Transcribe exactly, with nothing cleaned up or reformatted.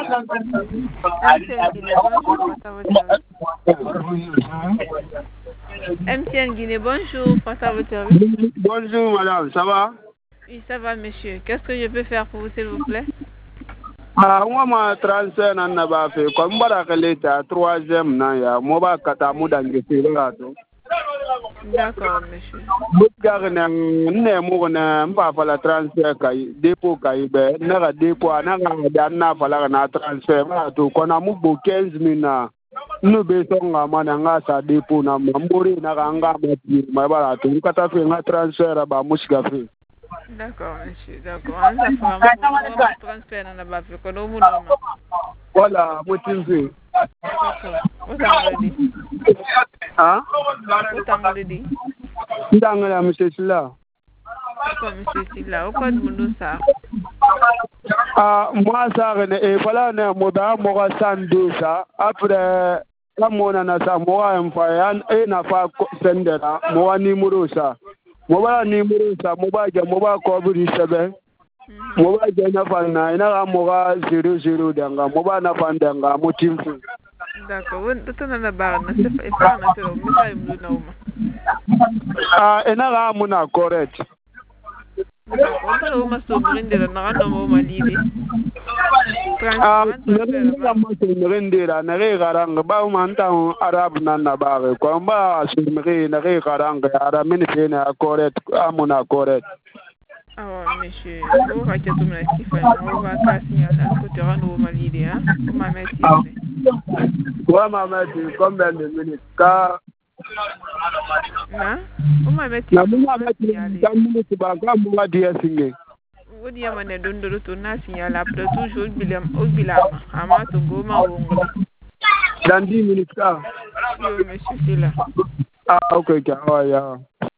M T N Guinée, bonjour, face à votre service. Bonjour madame, ça va? Oui, ça va monsieur. Qu'est-ce que je peux faire pour vous s'il vous plaît? Ah, moi ma transfert nan na ba fe ko mbara ka leta troisième na ya mo ba kata mu dange fe la to. D'accord monsieur. Bugar na ne mo na mba fa la transfert kai dépôt kai be na ga dépôt na ga da na fa la na transfert ba to ko na mu bo quinze mille na no be so nga mana nga sa dépôt na mbori na ga nga ma ti ma ba to kata fe nga transfert ba musika fe. D'accord, monsieur, d'accord. On a fait un transfert dans la base. Voilà, moi tu veux. D'accord. Où t'en dit? Hein? Où t'en dit? Dans la monsieur Silla. Pourquoi monsieur Silla? Où quoi de mon ça? Ah, moi ça, et voilà, moi bah, moi ça deux ça. Après, la mona na ça, moi un fois, et na fa sendera, moi numéro ça. Moba numéro ça moba ja moba cover seven moba ja na fa na ina moba zero zero danga moba na fa danga motim. D'accord, on to na ba na se fa na to mi sa im na uma. Ah ina ga muna correct. On to uma so mrinde na na uma lidi. Ah na ma so mrinde na re garanga ba man ta arab na na ba ko ba so mrinde na re garanga ara mini fe na correct amuna correct. Ah monsieur, on va que tu me laisses faire, on va casser à côté de nous malidi hein. On m'a mettre ici. Quoi m'a mettre combien de minutes ka na on m'a mettre na m'a mettre dans minutes ba ka mo wa dia signé. On dit à mon don de retour na signal après toujours bilam au bilam ama to goma wongole. Dans dix minutes ka. Oui monsieur c'est là. Ah ok ok ah ya.